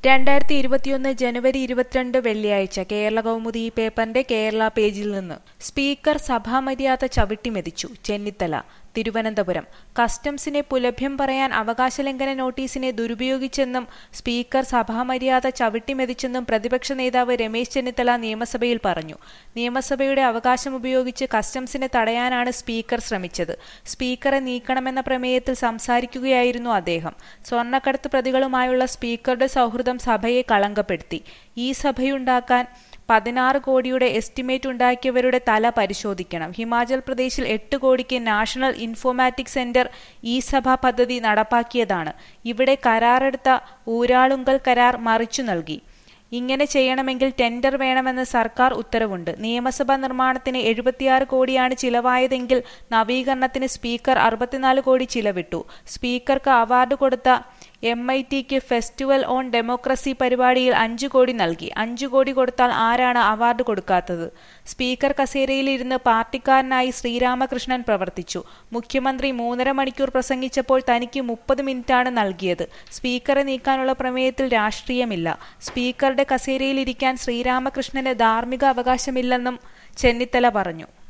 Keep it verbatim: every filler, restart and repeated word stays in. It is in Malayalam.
രണ്ടായിരത്തി ഇരുപത്തിയൊന്ന് ജനുവരി ഇരുപത്തിരണ്ട് വെള്ളിയാഴ്ച കേരളകൗമുദി ഈ പേപ്പറിന്റെ കേരള പേജിൽ നിന്ന് സ്പീക്കർ സഭാമര്യാദ ചവിട്ടിമെതിച്ചു. ചെന്നിത്തല തിരുവനന്തപുരം കസ്റ്റംസിനെ പുലഭ്യം പറയാൻ അവകാശലംഘന നോട്ടീസിനെ ദുരുപയോഗിച്ചെന്നും സ്പീക്കർ സഭാമര്യാദ ചവിട്ടിമെതിച്ചെന്നും പ്രതിപക്ഷ നേതാവ് രമേശ് ചെന്നിത്തല നിയമസഭയിൽ പറഞ്ഞു. നിയമസഭയുടെ അവകാശം ഉപയോഗിച്ച് കസ്റ്റംസിനെ തടയാനാണ് സ്പീക്കർ ശ്രമിച്ചത്. സ്പീക്കറെ നീക്കണമെന്ന പ്രമേയത്തിൽ സംസാരിക്കുകയായിരുന്നു അദ്ദേഹം. സ്വർണ്ണക്കടത്ത് പ്രതികളുമായുള്ള സ്പീക്കറുടെ സൗഹൃദം സഭയെ കളങ്കപ്പെടുത്തി. ഈ സഭയുണ്ടാക്കാൻ പതിനാറ് കോടിയുടെ എസ്റ്റിമേറ്റ് ഉണ്ടാക്കിയവരുടെ തല പരിശോധിക്കണം. ഹിമാചൽ പ്രദേശിൽ എട്ട് കോടിക്ക് നാഷണൽ ഇൻഫോമാറ്റിക് സെന്റർ ഈ സഭ പദ്ധതി നടപ്പാക്കിയതാണ്. ഇവിടെ കരാറെടുത്ത ഊരാളുങ്കൽ കരാർ മറിച്ചു നൽകി. ഇങ്ങനെ ചെയ്യണമെങ്കിൽ ടെൻഡർ വേണമെന്ന് സർക്കാർ ഉത്തരവുണ്ട്. നിയമസഭാ നിർമ്മാണത്തിന് എഴുപത്തിയാറ് കോടിയാണ് ചിലവായതെങ്കിൽ നവീകരണത്തിന് സ്പീക്കർ അറുപത്തിനാല് കോടി ചിലവിട്ടു. സ്പീക്കർക്ക് അവാർഡ് കൊടുത്ത എം ഐ ടിക്ക് ഫെസ്റ്റിവൽ ഓൺ ഡെമോക്രസി പരിപാടിയിൽ അഞ്ചു കോടി നൽകി. അഞ്ചു കോടി കൊടുത്താൽ ആരാണ് അവാർഡ് കൊടുക്കാത്തത്? സ്പീക്കർ കസേരയിലിരുന്ന് പാർട്ടിക്കാരനായി ശ്രീരാമകൃഷ്ണൻ പ്രവർത്തിച്ചു. മുഖ്യമന്ത്രി മൂന്നര മണിക്കൂർ പ്രസംഗിച്ചപ്പോൾ തനിക്ക് മുപ്പത് മിനിറ്റാണ് നൽകിയത്. സ്പീക്കറെ നീക്കാനുള്ള പ്രമേയത്തിൽ രാഷ്ട്രീയമില്ല. സ്പീക്കറുടെ കസേരയിലിരിക്കാൻ ശ്രീരാമകൃഷ്ണന് ധാർമ്മിക അവകാശമില്ലെന്നും ചെന്നിത്തല പറഞ്ഞു.